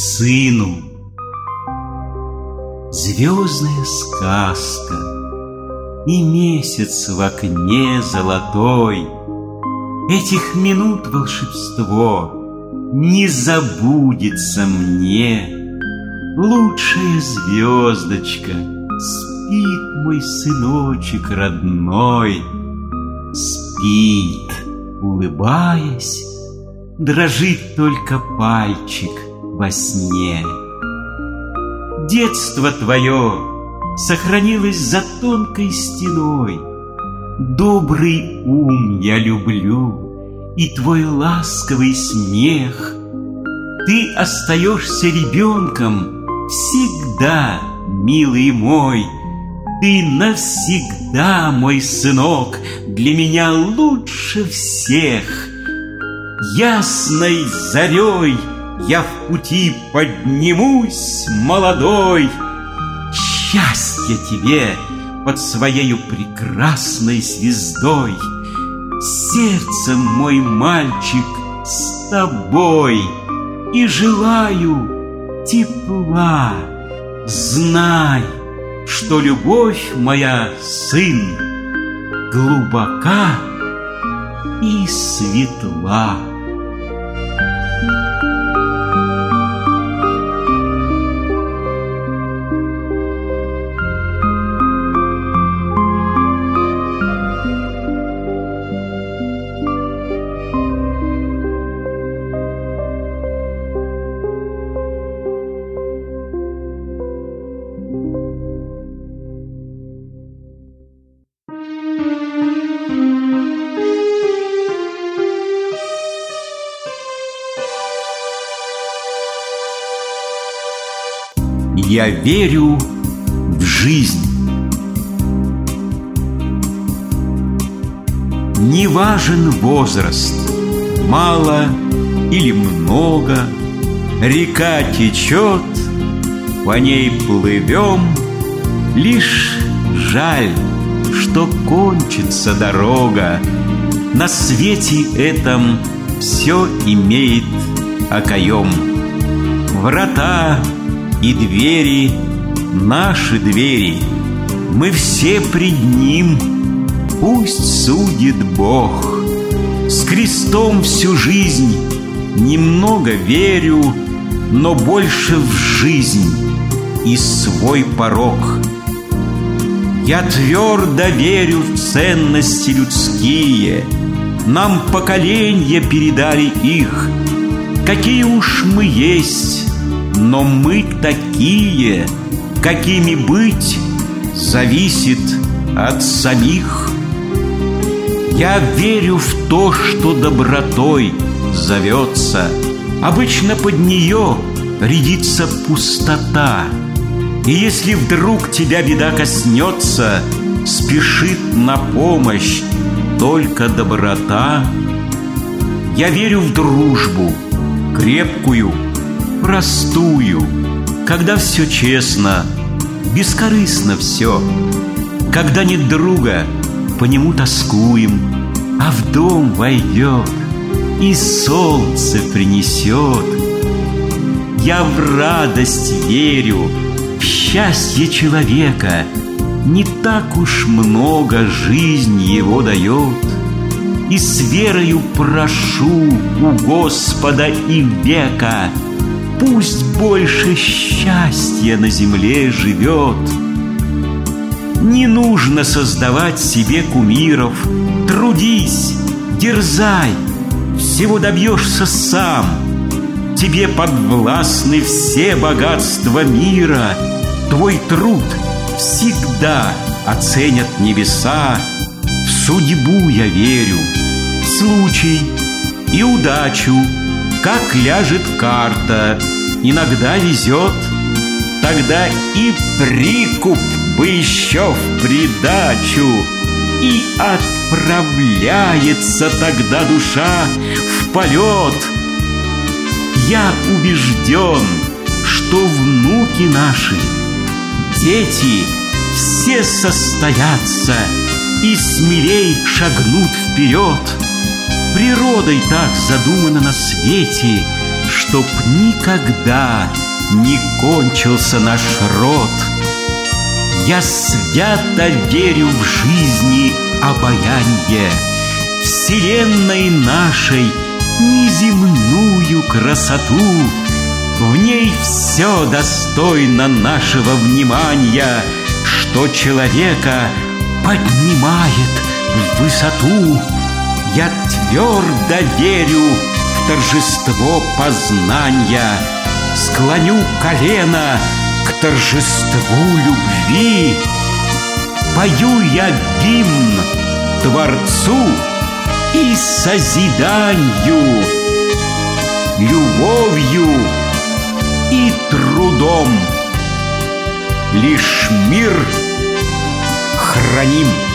сыну. Звездная сказка и месяц в окне золотой, этих минут волшебство не забудется мне. Лучшая звездочка, спит мой сыночек родной, спит, улыбаясь, дрожит только пальчик во сне. Детство твое сохранилось за тонкой стеной. Добрый ум я люблю и твой ласковый смех. Ты остаешься ребенком всегда, милый мой. Ты навсегда, мой сынок, для меня лучше всех. Ясной зарей я в пути поднимусь молодой. Счастье тебе под своею прекрасной звездой. Сердцем, мой мальчик, с тобой. И желаю тепла. Знай, что любовь моя, сын, глубока и светла. Я верю в жизнь. Не важен возраст, мало или много, река течет, по ней плывем. Лишь жаль, что кончится дорога. На свете этом все имеет окоем. Врата и двери, наши двери, мы все пред Ним, пусть судит Бог. С крестом всю жизнь немного верю, но больше в жизнь и свой порог. Я твердо верю в ценности людские, нам поколенья передали их. Какие уж мы есть, но мы такие, какими быть зависит от самих. Я верю в то, что добротой зовется. Обычно под нее рядится пустота. И если вдруг тебя беда коснется, спешит на помощь только доброта. Я верю в дружбу, крепкую, простую, когда все честно, бескорыстно все. Когда нет друга, по нему тоскуем, а в дом войдет и солнце принесет. Я в радость верю, в счастье человека. Не так уж много жизнь его дает. И с верою прошу у Господа и века, пусть больше счастья на земле живет. Не нужно создавать себе кумиров. Трудись, дерзай, всего добьешься сам. Тебе подвластны все богатства мира. Твой труд всегда оценят небеса. В судьбу я верю, в случай и удачу. Как ляжет карта, иногда везет. Тогда и прикуп бы еще в придачу. И отправляется тогда душа в полет. Я убежден, что внуки наши, дети, все состоятся и смелей шагнут вперед. Природой так задумано на свете, чтоб никогда не кончился наш род. Я свято верю в жизни обаянье, вселенной нашей неземную красоту. В ней все достойно нашего внимания, что человека поднимает в высоту. Я твердо верю в торжество познания, склоню колено к торжеству любви. Пою я гимн Творцу и созиданию, любовью и трудом лишь мир храним.